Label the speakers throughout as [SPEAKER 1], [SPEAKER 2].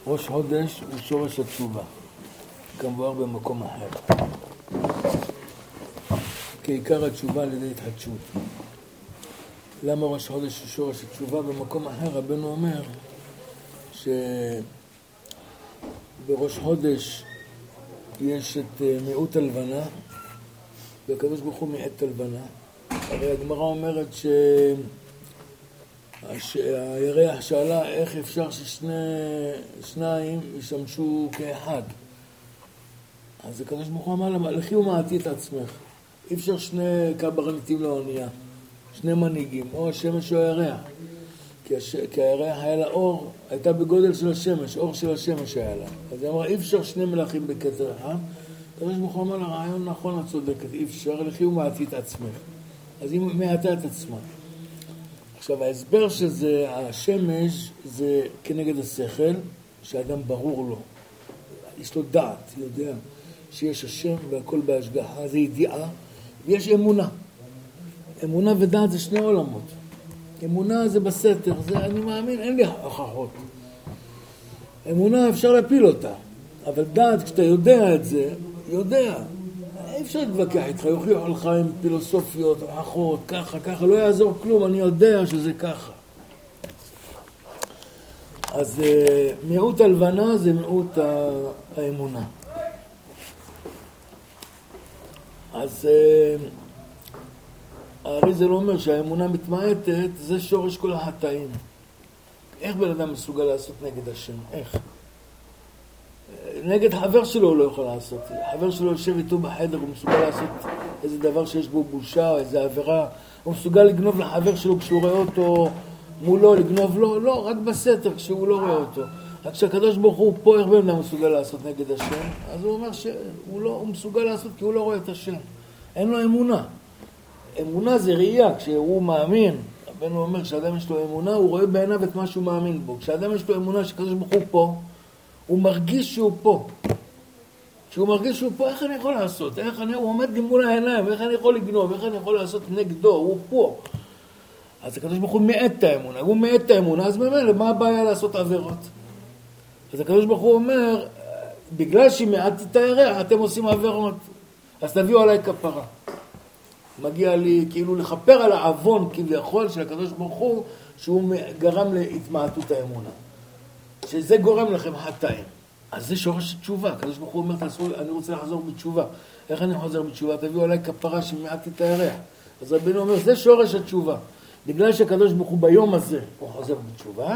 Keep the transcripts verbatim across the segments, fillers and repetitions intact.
[SPEAKER 1] ראש חודש הוא שורש התשובה, כמובן במקום אחר. כעיקר התשובה על ידי התחדשות. למה ראש חודש הוא שורש התשובה? במקום אחר רבנו אומר שבראש חודש יש את מיעוט הלבנה, והקדוש ברוך הוא מיעט הלבנה. הרי הגמרא אומרת ש... הירח שאלה איך אפשר ששניים ישמשו כאחד. אז הקדוש ברוך הוא אמר לה, לכי ומעטי את עצמך. אי אפשר שני קברניטים לאונייה, שני מנהיגים, או השמש או הירח. כי, הש... כי הירח היה לה אור, הייתה בגודל של השמש, אור של השמש היה לה. אז היא אמרה, אי אפשר שני מלאכים בכתר אחד. הקדוש ברוך הוא אמר לה, רעיון נכון, את צודקת, אי אפשר, לכי ומעטי את עצמך. אז היא מעטה את עצמה. עכשיו, ההסבר שזה, השמש, זה כנגד השכל, שהאדם ברור לו. יש לו דעת, יודע שיש השם והכל בהשגחה, זה ידיעה, ויש אמונה. אמונה ודעת זה שני עולמות. אמונה זה בסתר, זה אני מאמין, אין לי הוכחות. אמונה אפשר להפיל אותה, אבל דעת, כשאתה יודע את זה, יודע. אי אפשר להתווכח איתך, יוכיחו לך עם פילוסופיות, הוכחות, ככה, ככה, לא יעזור כלום, אני יודע שזה ככה. אז מיעוט הלבנה זה מיעוט האמונה. אז הרי זה לא אומר שהאמונה מתמעטת, זה שורש כל החטאים. איך בן אדם מסוגל לעשות נגד השם? איך? נגד חבר שלו הוא לא יכול לעשות. חבר שלו יושב איתו בחדר, הוא מסוגל לעשות איזה דבר שיש בו בושה או איזה עבירה. הוא מסוגל לגנוב לחבר שלו כשהוא רואה אותו מולו, לגנוב לו, לא, רק בסתר כשהוא לא רואה אותו. רק כשהקדוש ברוך הוא פה, איך בן אדם מסוגל לעשות נגד השם? אז הוא אומר שהוא לא, הוא מסוגל לעשות כי הוא לא רואה את השם. אין לו אמונה. אמונה זה ראייה, כשהוא מאמין. רבנו אומר, כשאדם יש לו אמונה, הוא רואה בעיניו את מה שהוא מאמין בו. כשאדם יש לו אמונה שקדוש ברוך הוא פה, הוא מרגיש שהוא פה. כשהוא מרגיש שהוא פה, איך אני יכול לעשות? איך אני, הוא עומד גם מול העיניים, איך אני יכול לגנוב? איך אני יכול לעשות נגדו? הוא פה. אז הקדוש ברוך הוא מעט את האמונה. הוא מעט את האמונה, אז ממילא, מה הבעיה לעשות עבירות? אז הקדוש ברוך הוא אומר, בגלל שמעט את הירח, אתם עושים עבירות. אז תביאו עליי כפרה. מגיע לי כאילו לכפר על העוון כביכול של הקדוש ברוך הוא, שהוא גרם להתמעטות האמונה. שזה גורם לכם חטאים. אז זה שורש התשובה. הקדוש ברוך הוא אומר, אני רוצה לחזור בתשובה. איך אני חוזר בתשובה? תביאו עליי כפרה שמעט את הירח. אז רבנו אומר, זה שורש התשובה. בגלל שהקדוש ברוך הוא ביום הזה, הוא חוזר בתשובה,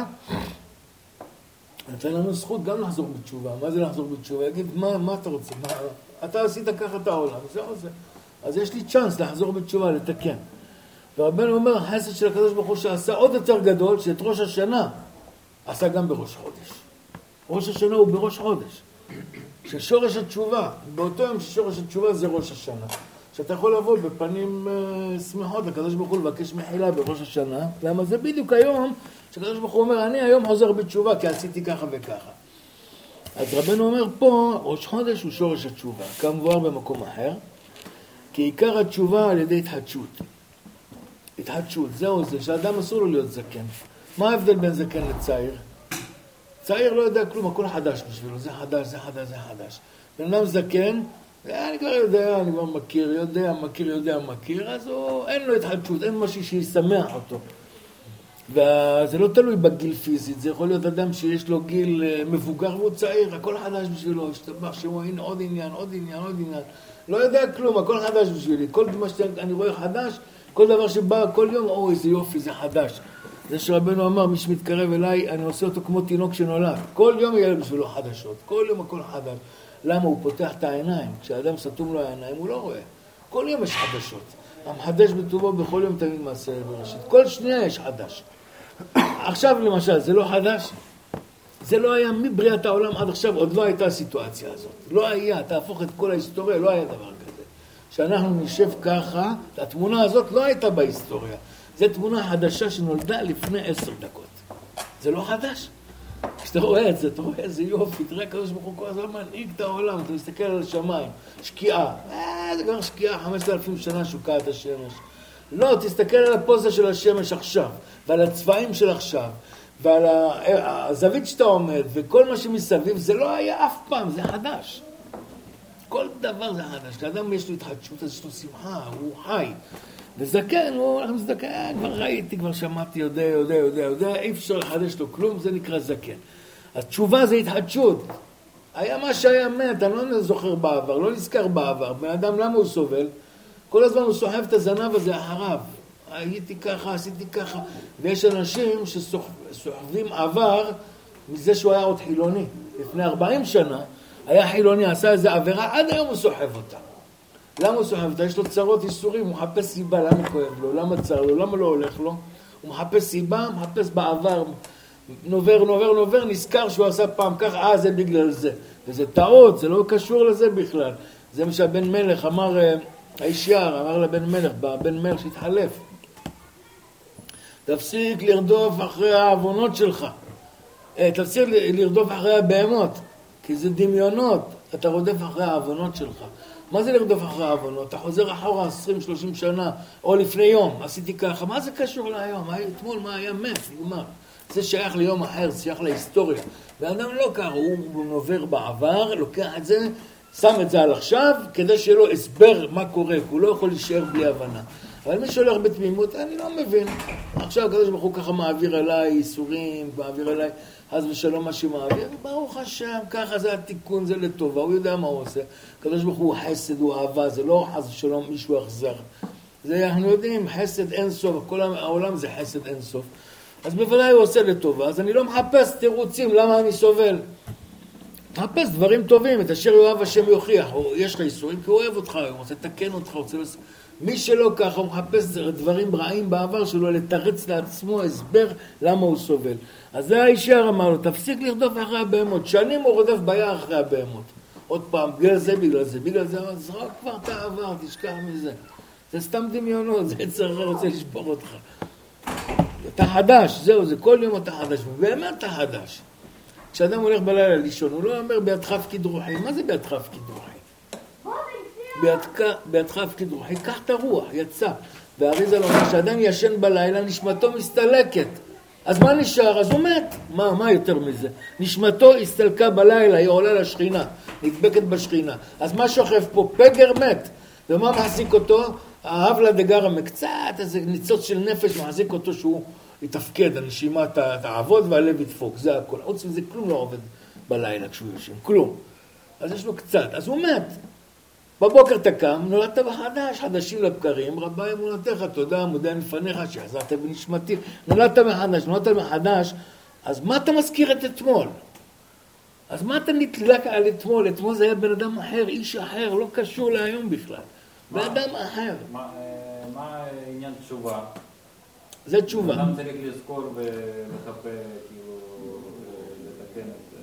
[SPEAKER 1] נתן לנו זכות גם לחזור בתשובה. מה זה לחזור בתשובה? יגיד, מה, מה אתה רוצה? מה, אתה עשית ככה את העולם. זה או זה. אז יש לי צ'אנס לחזור בתשובה, לתקן. ורבנו אומר, החסד של הקדוש ברוך הוא שעשה עוד יותר גדול, שאת ראש השנה עשה גם בראש חודש. ראש השנה הוא בראש חודש. ששורש התשובה, באותו יום ששורש התשובה זה ראש השנה. שאתה יכול לבוא בפנים uh, שמחות לקדוש ברוך הוא לבקש מחילה בראש השנה. למה זה בדיוק היום שקדוש ברוך הוא אומר, אני היום חוזר בתשובה כי עשיתי ככה וככה. אז רבנו אומר פה, ראש חודש הוא שורש התשובה. כמובן במקום אחר. כי עיקר התשובה על ידי התחדשות. התחדשות, זהו זה, שאדם אסור לו להיות זקן. מה ההבדל בין זקן לצעיר? צעיר לא יודע כלום, הכל חדש בשבילו, זה חדש, זה חדש, זה חדש. בן אדם זקן, אני כבר יודע, אני כבר מכיר, יודע, מכיר, יודע, מכיר, אז הוא, אין לו התחדשות, אין משהו שישמח אותו. וזה לא תלוי בגיל פיזית, זה יכול להיות אדם שיש לו גיל מבוגר והוא צעיר, הכל חדש בשבילו, השתבח שהוא, הנה עוד עניין, עוד עניין, עוד עניין. לא יודע כלום, הכל חדש בשבילי, כל מה שאני רואה חדש, כל דבר שבא כל יום, אוי, איזה יופי, זה חדש. זה שרבנו אמר, מי שמתקרב אליי, אני עושה אותו כמו תינוק שנולד. כל יום יהיה בשבילו חדשות, כל יום הכל חדש. למה? הוא פותח את העיניים. כשאדם סתום לו העיניים, הוא לא רואה. כל יום יש חדשות. המחדש בטובו בכל יום תמיד מעשה בראשית. כל שנייה יש חדש. עכשיו למשל, זה לא חדש? זה לא היה מבריאת העולם עד עכשיו, עוד לא הייתה הסיטואציה הזאת. לא היה, תהפוך את כל ההיסטוריה, לא היה דבר כזה. שאנחנו נשב ככה, התמונה הזאת לא הייתה בהיסטוריה. זו תמונה חדשה שנולדה לפני עשר דקות. זה לא חדש. כשאתה רואה את זה, אתה רואה איזה יופי, תראה כזה שבחור כל הזמן מנהיג את העולם, אתה מסתכל על השמיים, שקיעה. אה, זה כבר שקיעה, חמשת אלפים שנה שוקעת השמש. לא, תסתכל על הפוזה של השמש עכשיו, ועל הצבעים של עכשיו, ועל הזווית שאתה עומד, וכל מה שמסביב, זה לא היה אף פעם, זה חדש. כל דבר זה חדש. לאדם יש לו התחדשות, אז יש לו שמחה, הוא חי. וזקן, הוא הולך מזדקן, כבר ראיתי, כבר שמעתי, יודע, יודע, יודע, יודע, אי אפשר לחדש לו כלום, זה נקרא זקן. התשובה זה התחדשות. היה מה שהיה מת, אני לא זוכר בעבר, לא נזכר בעבר. בן אדם, למה הוא סובל? כל הזמן הוא סוחב את הזנב הזה אחריו. הייתי ככה, עשיתי ככה. ויש אנשים שסוחבים עבר מזה שהוא היה עוד חילוני. לפני ארבעים שנה, היה חילוני, עשה איזו עבירה, עד היום הוא סוחב אותה. למה הוא סוחב אותה? יש לו צרות, איסורים, הוא מחפש סיבה, למה כואב לו, למה צר לו, למה לא הולך לו. הוא מחפש סיבה, מחפש בעבר, נובר, נובר, נובר, נזכר שהוא עשה פעם ככה, אה, זה בגלל זה. וזה טעות, זה לא קשור לזה בכלל. זה מה שהבן מלך אמר, האיש יער, אמר לבן מלך, בן מלך שהתחלף. תפסיק לרדוף אחרי העוונות שלך. תפסיק לרדוף אחרי הבהמות, כי זה דמיונות. אתה רודף אחרי העוונות שלך. מה זה לרדוף אחרי העוונות? אתה חוזר אחורה עשרים שלושים שנה, או לפני יום, עשיתי ככה. מה זה קשור להיום? אתמול מה היה מת, נגמר. זה שייך ליום אחר, זה שייך להיסטוריה. ואדם לא קרה, הוא נובר בעבר, לוקח את זה, שם את זה על עכשיו, כדי שיהיה לו הסבר מה קורה, הוא לא יכול להישאר בלי הבנה. אבל מי שהולך בתמימות, אני לא מבין. עכשיו הקדוש ברוך הוא ככה מעביר אליי איסורים, מעביר אליי אז ושלום מה שמעביר. ברוך השם, ככה זה התיקון, זה לטובה, הוא יודע מה הוא עושה. הקדוש ברוך הוא חסד, הוא אהבה, זה לא חס ושלום מישהו אכזר. זה אנחנו יודעים, חסד אין סוף, כל העולם זה חסד אין סוף. אז בוודאי הוא עושה לטובה, אז אני לא מחפש תירוצים למה אני סובל. מחפש דברים טובים, את אשר יאהב השם יוכיח. יש לך איסורים כי הוא אוהב אותך, הוא רוצה לתקן אותך, הוא רוצה... מי שלא ככה, הוא מחפש דברים רעים בעבר שלו, לתרץ לעצמו הסבר למה הוא סובל. אז זה האיש יער אמר לו, תפסיק לרדוף אחרי הבהמות. שנים הוא רודף ביער אחרי הבהמות. עוד פעם, בגלל זה, בגלל זה, בגלל זה, אז רק כבר אתה עבר, תשכח מזה. זה סתם דמיונות, זה צריך רוצה לשבור אותך. אתה חדש, זהו, זה כל יום אתה חדש, ובאמת אתה חדש. כשאדם הולך בלילה לישון, הוא לא אומר בידך פקיד רוחי. מה זה בידך פקיד רוחי? בידך פקיד רוחי, קח את הרוח, יצא. והאריז"ל אומר, כשאדם ישן בלילה, נשמתו מסתלקת. אז מה נשאר? אז הוא מת. מה, מה יותר מזה? נשמתו הסתלקה בלילה, היא עולה לשכינה, נדבקת בשכינה. אז מה שוכב פה? פגר מת. ומה מחזיק אותו? האבלה דגרא מקצת, איזה ניצוץ של נפש מחזיק אותו שהוא יתפקד, הנשימה תעבוד והלב ידפוק, זה הכל. חוץ מזה כלום לא עובד בלילה כשהוא יושן, כלום. אז יש לו קצת, אז הוא מת. בבוקר אתה קם, נולדת בחדש, חדשים לבקרים, רבה אמונתך, תודה, מודה לפניך, שחזרת בנשמתי. נולדת מחדש, נולדת מחדש, אז מה אתה מזכיר את אתמול? אז מה אתה נתלק על אתמול? אתמול זה היה בן אדם אחר, איש אחר, לא קשור להיום בכלל. בן אדם אחר.
[SPEAKER 2] מה העניין תשובה?
[SPEAKER 1] זה תשובה.
[SPEAKER 2] אדם צריך לזכור ולחפש, כאילו, לתקן את...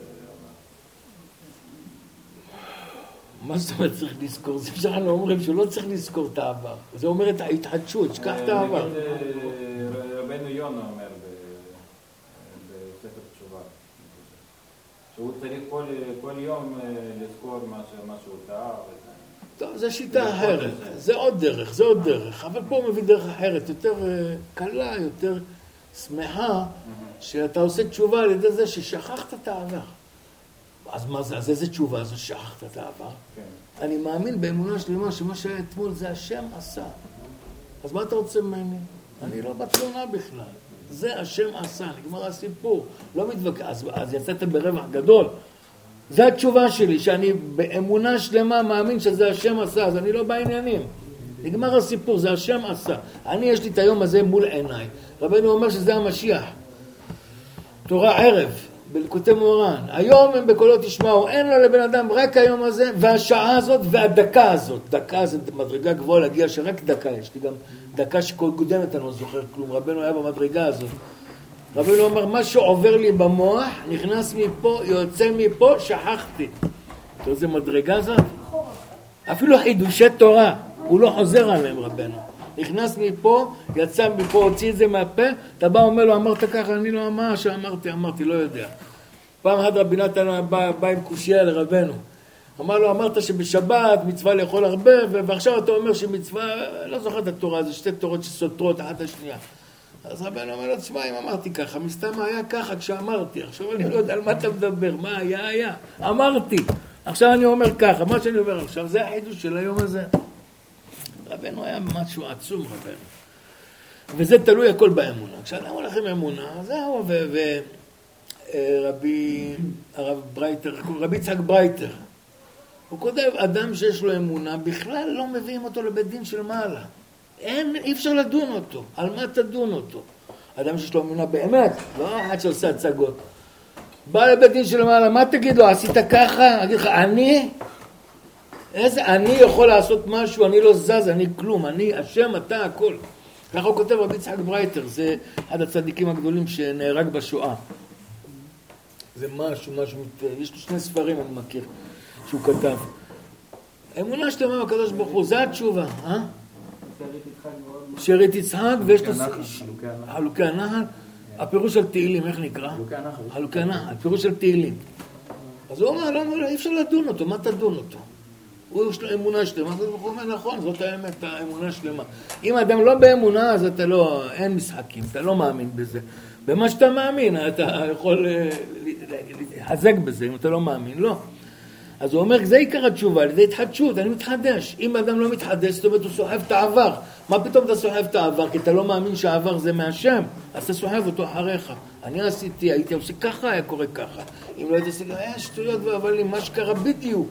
[SPEAKER 1] מה זאת אומרת צריך לזכור? זה שאנחנו אומרים שלא צריך לזכור את העבר. זה אומר את ההתחדשות, שכח את העבר.
[SPEAKER 2] רבנו יונה אומר בספר תשובה, שהוא צריך כל יום לזכור מה שהוא טעה.
[SPEAKER 1] טוב, זו שיטה אחרת, זה עוד דרך, זה עוד דרך, אבל פה הוא מביא דרך אחרת, יותר קלה, יותר שמחה, שאתה עושה תשובה על ידי זה ששכחת את העבר. אז מה זה? אז איזה תשובה? אז שכחת את העבר? אני מאמין באמונה שלמה שמה שהיה אתמול זה השם עשה. אז מה אתה רוצה ממני? אני לא בתלונה בכלל. זה השם עשה, נגמר הסיפור. לא מתווכח, אז, אז יצאת ברווח גדול. זו התשובה שלי, שאני באמונה שלמה מאמין שזה השם עשה, אז אני לא בעניינים. נגמר הסיפור, זה השם עשה. אני יש לי את היום הזה מול עיניי. רבנו אומר שזה המשיח. תורה ערב, בלקוטי מוהר"ן. היום הם בקולות תשמעו, אין לו לבן אדם רק היום הזה, והשעה הזאת והדקה הזאת. דקה זה מדרגה גבוהה להגיע שרק דקה, יש לי גם דקה שכל קודמת אני לא זוכר כלום. רבנו היה במדרגה הזאת. רבנו אומר, מה שעובר לי במוח, נכנס מפה, יוצא מפה, שכחתי. אתה יודע, זה מדרגה זאת? אפילו חידושי תורה, הוא לא חוזר עליהם רבנו. נכנס מפה, יצא מפה, הוציא את זה מהפה, אתה בא אומר לו, אמרת ככה, אני לא אמר, שאמרתי, אמרתי, לא יודע. פעם אחת רבי נתן בא, בא עם קושיה לרבנו. אמר לו, אמרת שבשבת מצווה לאכול הרבה, ועכשיו אתה אומר שמצווה, לא זוכר את התורה, זה שתי תורות שסותרות אחת השנייה. אז רבנו אומר לו, תשמע, אם אמרתי ככה, מסתם היה ככה כשאמרתי, עכשיו אני לא יודע על מה אתה מדבר, מה היה היה, אמרתי, עכשיו אני אומר ככה, מה שאני אומר עכשיו, זה החידוש של היום הזה. רבנו היה משהו עצום, רבנו. וזה תלוי הכל באמונה. כשאדם הולך עם אמונה, זהו, ורבי, הרב ברייטר, רבי יצחק ברייטר, הוא כותב, אדם שיש לו אמונה, בכלל לא מביאים אותו לבית דין של מעלה. אין, אי אפשר לדון אותו. על מה תדון אותו? אדם שיש לו אמונה באמת, לא אחד שעושה הצגות. בא לבית דין של מעלה, מה תגיד לו? עשית ככה? אגיד לך, אני? איזה, אני יכול לעשות משהו, אני לא זז, אני כלום, אני, השם, אתה, הכל. ככה הוא כותב רבי יצחק ברייטר, זה אחד הצדיקים הגדולים שנהרג בשואה. זה משהו, משהו, יש לו שני ספרים, אני מכיר, שהוא כתב. אמונה שלמה בקדוש ברוך הוא, זה התשובה, אה? שארית יצחק, ויש לו חלוקי הנחל, הפירוש של תהילים, איך נקרא? חלוקי הנחל, הפירוש של תהילים. אז הוא אומר, לא, לא, אי אפשר לדון אותו, מה תדון אותו? הוא יש לו אמונה שלמה, אז הוא אומר, נכון, זאת האמת, האמונה שלמה. אם אדם לא באמונה, אז אתה לא, אין משחקים, אתה לא מאמין בזה. במה שאתה מאמין, אתה יכול להחזק בזה, אם אתה לא מאמין, לא. אז הוא אומר, זה עיקר התשובה, זה התחדשות, אני מתחדש. אם אדם לא מתחדש, זאת אומרת, הוא סוחב את העבר. מה פתאום אתה סוחב את העבר? כי אתה לא מאמין שהעבר זה מהשם, אז אתה סוחב אותו אחריך. אני עשיתי, הייתי עושה ככה, היה קורה ככה. אם לא הייתי עושה, היה שטויות והבלים, מה שקרה בדיוק.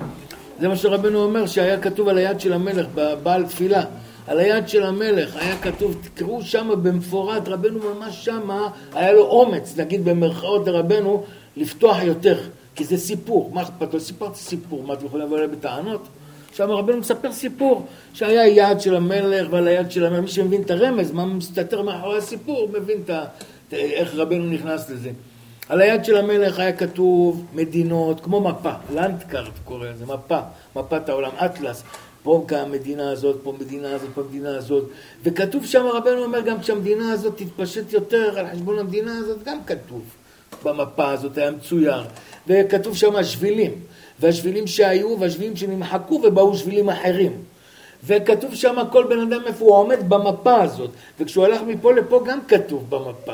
[SPEAKER 1] זה מה שרבנו אומר, שהיה כתוב על היד של המלך, בבעל תפילה. על היד של המלך היה כתוב, תקראו שם במפורט, רבנו ממש שם, היה לו אומץ, נגיד במרכאות לרבנו, לפתוח יותר. כי זה סיפור, מה אכפת לו? סיפרתי סיפור, מה אתם יכולים לבוא אליי בטענות? שם רבנו מספר סיפור, שהיה יד של המלך ועל היד של המלך, מי שמבין את הרמז, מה מסתתר מאחורי הסיפור, מבין את, איך רבנו נכנס לזה. על היד של המלך היה כתוב מדינות, כמו מפה, לנדקארט קורא לזה, מפה, מפת העולם, אטלס, פה המדינה הזאת, פה מדינה הזאת, פה מדינה הזאת, וכתוב שם רבנו אומר גם שהמדינה הזאת תתפשט יותר על חשבון המדינה הזאת, גם כתוב במפה הזאת, היה מצויר. וכתוב שם השבילים, והשבילים שהיו, והשבילים שנמחקו, ובאו שבילים אחרים. וכתוב שם כל בן אדם איפה הוא עומד במפה הזאת, וכשהוא הלך מפה לפה גם כתוב במפה.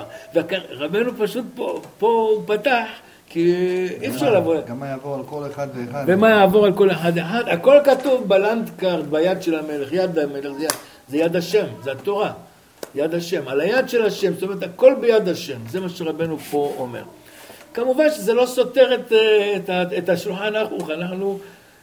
[SPEAKER 1] ורבנו פשוט פה, פה הוא פתח, כי אי אפשר לבוא.
[SPEAKER 3] גם מה יעבור על כל אחד ואחד.
[SPEAKER 1] ומה יעבור על כל אחד ואחד. הכל כתוב בלנדקארט, ביד של המלך, יד המלך, זה, זה יד השם, זה התורה. יד השם, על היד של השם, זאת אומרת, הכל ביד השם. זה מה שרבנו פה אומר. כמובן שזה לא סותר את, את, את השולחן ערוך, אנחנו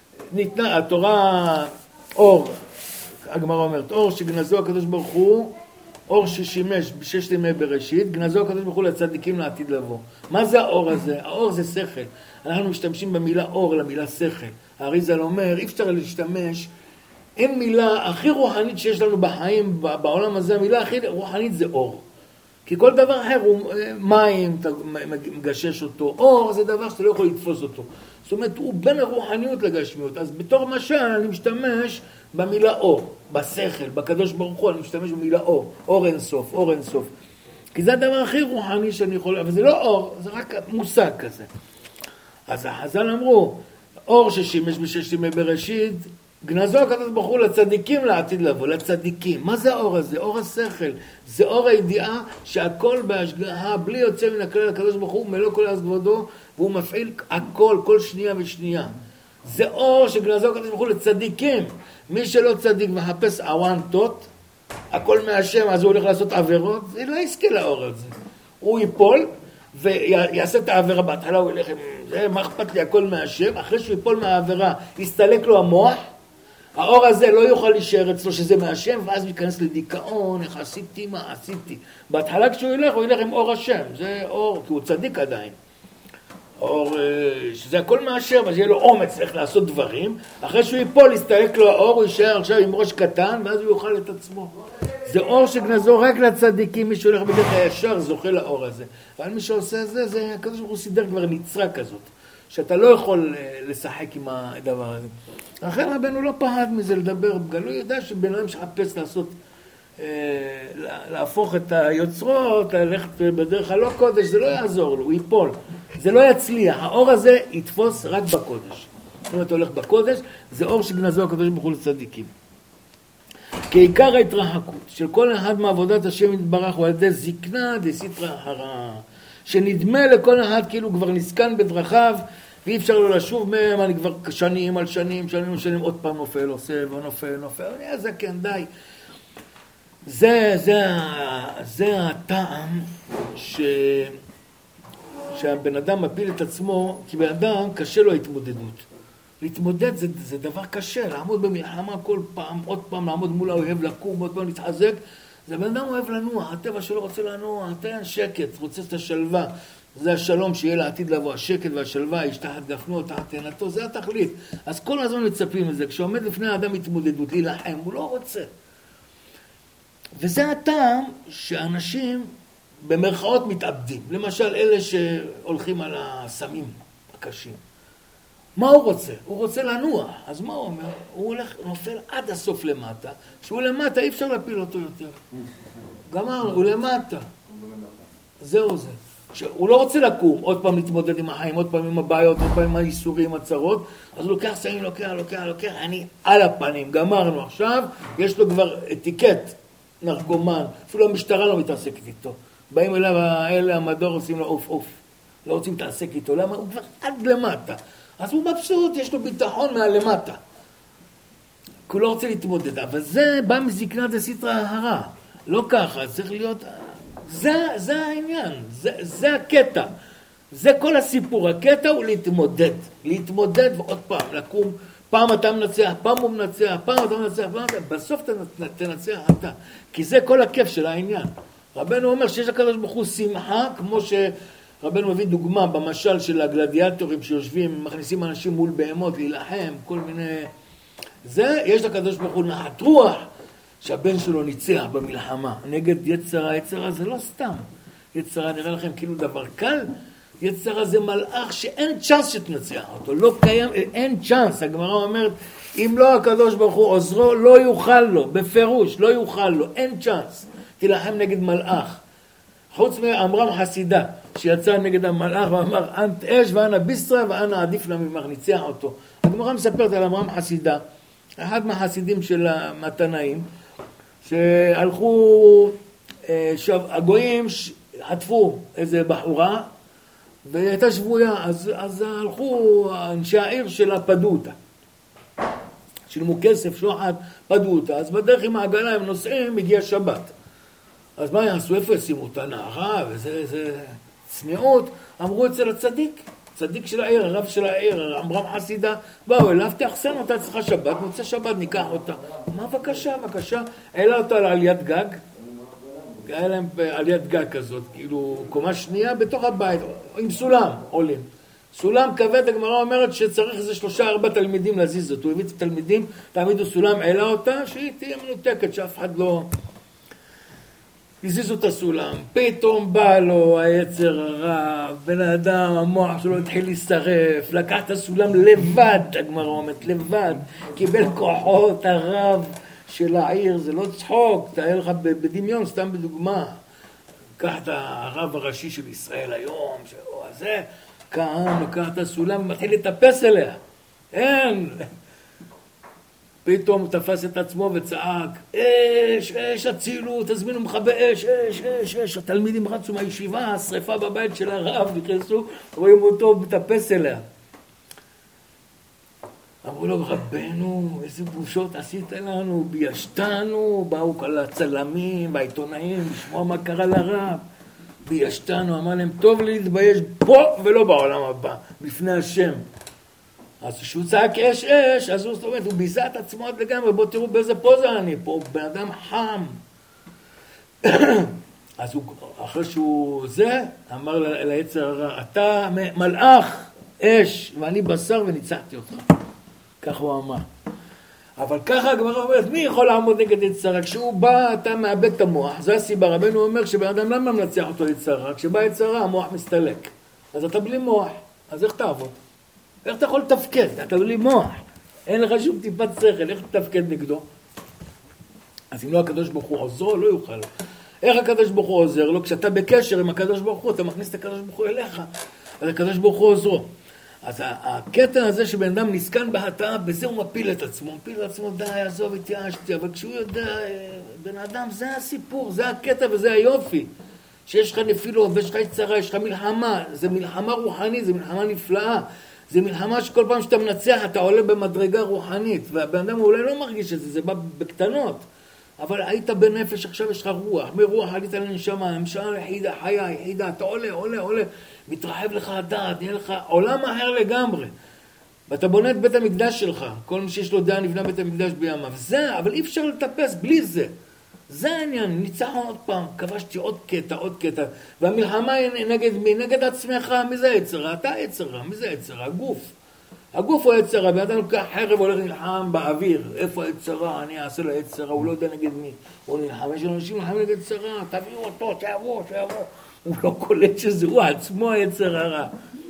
[SPEAKER 1] ניתנה, התורה אור, הגמרא אומרת, אור שגנזו הקדוש ברוך הוא, אור ששימש בששת ימי בראשית, גנזו הקדוש ברוך הוא לצדיקים לעתיד לבוא. מה זה האור הזה? האור זה שכל. אנחנו משתמשים במילה אור למילה שכל. האריז"ל אומר, אי אפשר להשתמש, אין מילה הכי רוחנית שיש לנו בחיים, בעולם הזה, המילה הכי רוחנית זה אור. כי כל דבר אחר הוא מים, אתה מגשש אותו, אור זה דבר שאתה לא יכול לתפוס אותו. זאת אומרת, הוא בין הרוחניות לגשמיות. אז בתור משל אני משתמש במילה אור, בשכל, בקדוש ברוך הוא, אני משתמש במילה אור, אור אין סוף, אור אין סוף. כי זה הדבר הכי רוחני שאני יכול, אבל זה לא אור, זה רק מושג כזה. אז החז"ל אמרו, אור ששימש בששת ימי בראשית, גנזו הקדוש ברוך הוא לצדיקים לעתיד לבוא, לצדיקים. מה זה האור הזה? אור השכל. זה אור הידיעה שהכל בהשגחה, בלי יוצא מן הכלל, הקדוש ברוך הוא מלוא כל אז כבודו, והוא מפעיל הכל, כל שנייה ושנייה. זה אור שגנזו הקדוש ברוך הוא לצדיקים. מי שלא צדיק מחפש אוונטות, הכל מהשם, אז הוא הולך לעשות עבירות, זה לא יזכה לאור הזה. הוא ייפול ויעשה את העבירה בהתחלה, הוא ילך עם זה, מה אכפת לי, הכל מהשם, אחרי שהוא ייפול מהעבירה, יסתלק לו המוח, האור הזה לא יוכל להישאר אצלו שזה מהשם, ואז הוא ייכנס לדיכאון, איך עשיתי, מה עשיתי. בהתחלה כשהוא ילך, הוא ילך עם אור השם, זה אור, כי הוא צדיק עדיין. אור, שזה הכל מהשם, אז יהיה לו אומץ איך לעשות דברים, אחרי שהוא ייפול, יסתלק לו האור, הוא יישאר עכשיו עם ראש קטן, ואז הוא יוכל את עצמו. זה אור שגנזו רק לצדיקים, מי שהולך בדרך הישר זוכה לאור הזה. אבל מי שעושה זה, זה הקדוש ברוך הוא סידר כבר נצרה כזאת, שאתה לא יכול לשחק עם הדבר הזה. לכן רבנו לא פחד מזה לדבר בגלוי, יודע שבן אדם שחפש לעשות, להפוך את היוצרות, ללכת בדרך הלא קודש, זה לא יעזור לו, הוא ייפול. זה לא יצליח, האור הזה יתפוס רק בקודש. זאת אומרת, הולך בקודש, זה אור שגנזו הקדוש ברוך הוא לצדיקים. כי עיקר ההתרחקות של כל אחד מעבודת השם יתברך הוא על ידי זקנה דסיטרא אחרא, שנדמה לכל אחד כאילו כבר נסכן בדרכיו ואי אפשר לו לשוב מהם. אני כבר שנים על שנים, שנים על שנים, עוד פעם נופל, עושה ונופל, נופל, אני אז כן, די. זה, זה, זה הטעם ש... שהבן אדם מפיל את עצמו, כי בן אדם קשה לו ההתמודדות. להתמודד זה, זה דבר קשה, לעמוד במלחמה כל פעם, עוד פעם לעמוד מול האוהב, לקום, עוד פעם להתחזק. זה בן אדם אוהב לנוע, הטבע שלו רוצה לנוע, תן שקט, רוצה את השלווה. זה השלום שיהיה לעתיד לבוא, השקט והשלווה, יש תחת גפנו, תחת תאנתו, זה התכלית. אז כל הזמן מצפים לזה, כשעומד לפני האדם התמודדות, להילחם, הוא לא רוצה. וזה הטעם שאנשים במרכאות מתאבדים. למשל, אלה שהולכים על הסמים הקשים. מה הוא רוצה? הוא רוצה לנוע. אז מה הוא אומר? הוא הולך, נופל עד הסוף למטה. כשהוא למטה, אי אפשר להפיל אותו יותר. גמרנו, הוא למטה. זהו זה. הוא לא רוצה לקום, עוד פעם להתמודד עם החיים, עוד פעם עם הבעיות, עוד פעם עם האיסורים, הצרות. אז הוא לוקח סמים, לוקח, לוקח, לוקח, אני על הפנים. גמרנו עכשיו, יש לו כבר אתיקט, נרגומן. אפילו המשטרה לא מתעסקת איתו. באים אליו, אלה המדור, עושים לו אוף אוף. לא רוצים להתעסק איתו. למה? הוא כבר עד למטה. אז הוא מבסוט, יש לו ביטחון מהלמטה. כי הוא לא רוצה להתמודד. אבל זה בא מזקנה דסיטרא אחרא. לא ככה, צריך להיות... זה, זה העניין, זה, זה הקטע. זה כל הסיפור. הקטע הוא להתמודד. להתמודד ועוד פעם, לקום. פעם אתה מנצח, פעם הוא מנצח, פעם אתה מנצח, פעם אתה... בסוף תנצח אתה. כי זה כל הכיף של העניין. רבנו אומר שיש לקדוש ברוך הוא שמחה, כמו שרבנו מביא דוגמה במשל של הגלדיאטורים שיושבים, מכניסים אנשים מול בהמות להילחם, כל מיני... זה, יש לקדוש ברוך הוא נחת רוח, שהבן שלו ניצח במלחמה. נגד יצרה, יצרה זה לא סתם. יצרה נראה לכם כאילו דבר קל, יצרה זה מלאך שאין צ'אנס שתנצח אותו, לא קיים, אין צ'אנס. הגמרא אומרת, אם לא הקדוש ברוך הוא עוזרו, לא יוכל לו, בפירוש, לא יוכל לו, אין צ'אנס. תילחם נגד מלאך. חוץ מאמרם חסידה, שיצא נגד המלאך ואמר, אנט אש ואנה ביסטרה ואנה עדיף לה ממך, ניצח אותו. הגמרא מספרת על אמרם חסידה, אחד מהחסידים של המתנאים, שהלכו, הגויים חטפו איזה בחורה, והיא הייתה שבויה, אז, אז הלכו אנשי העיר שלה, פדו אותה. שילמו כסף, שוחד, פדו אותה. אז בדרך עם העגלה הם נוסעים, הגיע שבת. אז מה יעשו? איפה ישימו אותה? נערה, וזה זה צניעות. אמרו אצל הצדיק, צדיק של העיר, הרב של העיר, אמרם חסידה, באו אליו, תאחסן אותה, צריכה שבת, מוצא שבת, ניקח אותה. מה בבקשה, בבקשה? העלה אותה על עליית גג, היה להם עליית גג כזאת, כאילו קומה שנייה בתוך הבית, עם סולם עולים. סולם כבד, הגמרא אומרת שצריך איזה שלושה ארבע תלמידים להזיז אותו. הוא הביא את התלמידים, תעמידו סולם, העלה אותה, שהיא תהיה מנותקת, שאף אחד לא... הזיזו את הסולם, פתאום בא לו היצר הרע, בן אדם, המוח שלו התחיל להישרף, לקח את הסולם לבד, הגמרא אומרת, לבד, קיבל כוחות הרב של העיר, זה לא צחוק, תהיה לך בדמיון, סתם בדוגמה. קח את הרב הראשי של ישראל היום, שהוא הזה, כאן, לקח את הסולם ומתחיל לטפס אליה. אין. פתאום הוא תפס את עצמו וצעק, אש, אש, הצילו, תזמינו מכבי אש, אש, אש, אש. התלמידים רצו מהישיבה, השריפה בבית של הרב, נכנסו, רואים אותו מטפס אליה. אמרו לו, רבנו, איזה בושות עשית לנו, ביישתנו, באו כל הצלמים והעיתונאים, לשמוע מה קרה לרב. ביישתנו, אמר להם, טוב להתבייש פה ולא בעולם הבא, בפני השם. אז כשהוא צעק אש אש, אז הוא, זאת אומרת, הוא ביזה את עצמו עד לגמרי, בואו תראו באיזה פוזה אני פה, בן אדם חם. אז הוא, אחרי שהוא זה, אמר ליצר הרע, אתה מלאך אש, ואני בשר וניצחתי אותך. כך הוא אמר. אבל ככה הגמרא אומרת, מי יכול לעמוד נגד יצר הרע? כשהוא בא, אתה מאבד את המוח. זו הסיבה, רבנו אומר שבן אדם למה מנצח אותו יצר הרע? כשבא יצר הרע, המוח מסתלק. אז אתה בלי מוח, אז איך תעבוד? איך אתה יכול לתפקד? אתה בלי מוח. אין לך שום טיפת שכל, איך תתפקד נגדו? אז אם לא הקדוש ברוך הוא עוזרו, לא יוכל. איך הקדוש ברוך הוא עוזר לו? כשאתה בקשר עם הקדוש ברוך הוא, אתה מכניס את הקדוש ברוך הוא אליך. אז הקדוש ברוך הוא עוזרו. אז הקטע הזה שבן אדם נסכן בהתאה, בזה הוא מפיל את עצמו, מפיל את עצמו, די, עזוב, התייאשתי, אבל כשהוא יודע, בן אדם, זה הסיפור, זה הקטע וזה היופי, שיש לך נפילות ויש לך יצרה, יש לך מלחמה, זה מלחמה רוחנית, זה מלחמה נפלאה, זה מלחמה שכל פעם שאתה מנצח אתה עולה במדרגה רוחנית, והבן אדם אולי לא מרגיש את זה, זה בא בקטנות, אבל היית בנפש, עכשיו יש לך רוח, מרוח עלית לנשמה, המשלה יחידה, חיה, יחידה, אתה עולה, עולה, עולה, מתרחב לך הדעת, נהיה לך עולם אחר לגמרי. ואתה בונה את בית המקדש שלך, כל מי שיש לו דעה נבנה בית המקדש בימיו. זה, אבל אי אפשר לטפס בלי זה. זה העניין, ניצחנו עוד פעם, כבשתי עוד קטע, עוד קטע. והמלחמה היא נגד מי? נגד עצמך, מי זה יצרה? אתה יצרה, מי זה יצרה? הגוף. הגוף הוא יצרה, ואתה לוקח חרב הולך נלחם באוויר. איפה היצרה? אני אעשה לו יצרה, הוא לא יודע נגד מי. הוא נלחם, יש אנשים נלחמים נגד יצרה, תביאו אותו, תעבור, תעבור. הוא לא קולט שזה הוא עצמו היצר הרע.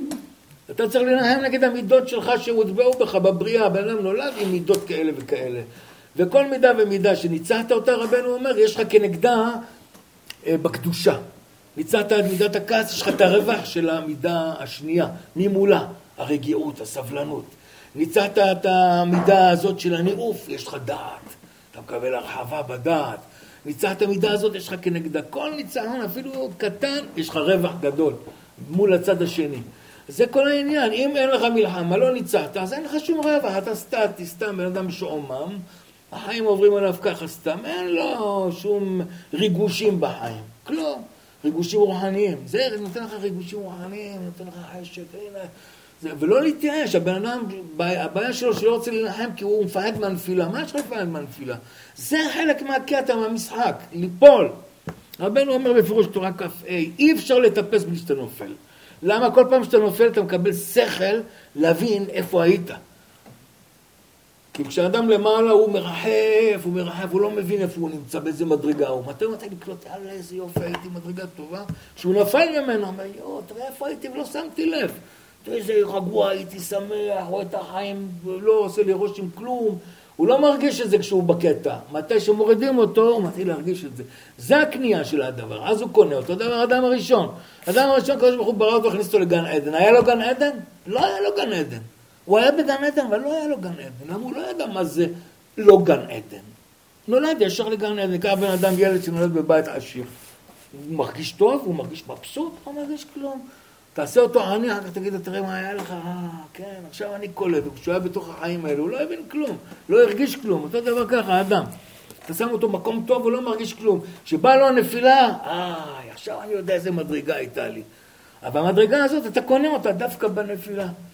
[SPEAKER 1] אתה צריך לנהם נגד המידות שלך שהוטבעו בך בבריאה, הבן אדם נולד עם מידות כאלה וכאלה. וכל מידה ומידה שניצחת אותה, רבנו אומר, יש לך כנגדה אה, בקדושה. ניצחת את מידת הכעס, יש לך את הרווח של המידה השנייה, ממולה, הרגיעות, הסבלנות. ניצחת את המידה הזאת של הניאוף, יש לך דעת. אתה מקבל הרחבה בדעת. ניצחת המידה הזאת, יש לך כנגדה. כל ניצחון, אפילו קטן, יש לך רווח גדול מול הצד השני. זה כל העניין. אם אין לך מלחמה, לא ניצחת, אז אין לך שום רווח. אתה סטטי, סתם בן אדם משועמם, החיים עוברים עליו ככה סתם, אין לו שום ריגושים בחיים. כלום. ריגושים רוחניים. זה נותן לך ריגושים רוחניים, נותן לך חשק, הנה. זה, ולא להתייאש, הבן אדם, הבעיה שלו שלא רוצה להילחם כי הוא מפחד מהנפילה. מה יש לך לפחד מהנפילה? זה חלק מהקטע, מהמשחק, ליפול. רבנו אומר בפירוש תורה כ"ה, אי אפשר לטפס בלי שאתה נופל. למה? כל פעם שאתה נופל אתה מקבל שכל להבין איפה היית. כי כשאדם למעלה הוא מרחף, הוא מרחף, הוא לא מבין איפה הוא נמצא, באיזה מדרגה הוא. מתי מתי לקלוט, יאללה, איזה יופי, הייתי מדרגה טובה. כשהוא נפל ממנו, אומר, יו, תראה איפה הייתי ולא שמתי לב. תראה איזה רגוע, הייתי שמח, רואה את החיים, לא עושה לי ראש עם כלום. הוא לא מרגיש את זה כשהוא בקטע. מתי שמורידים אותו, הוא מתחיל להרגיש את זה. זה הקנייה של הדבר, אז הוא קונה אותו. דבר, האדם הראשון. האדם הראשון, קדוש ברוך הוא ברא אותו, הכניס אותו לגן עדן. היה לו גן עדן? לא היה לו גן עדן. הוא היה בגן עדן, אבל לא היה לו גן עדן. למה הוא לא ידע מה זה לא גן עדן? נולד ישר לגן עדן. כך בן אדם ילד שנולד בבית עשיר. הוא מרגיש טוב, הוא מרגיש מבסוט, הוא מרגיש כלום. תעשה אותו עני, אחר כך תגיד, תראה מה היה לך, אה, כן, עכשיו אני קולט, וכשהוא היה בתוך החיים האלה, הוא לא הבין כלום, לא הרגיש כלום, אותו דבר ככה, האדם. אתה שם אותו מקום טוב, הוא לא מרגיש כלום. שבא לו הנפילה, אה, עכשיו אני יודע איזה מדרגה הייתה לי. אבל במדרגה הזאת אתה קונה אותה דווקא בנפילה.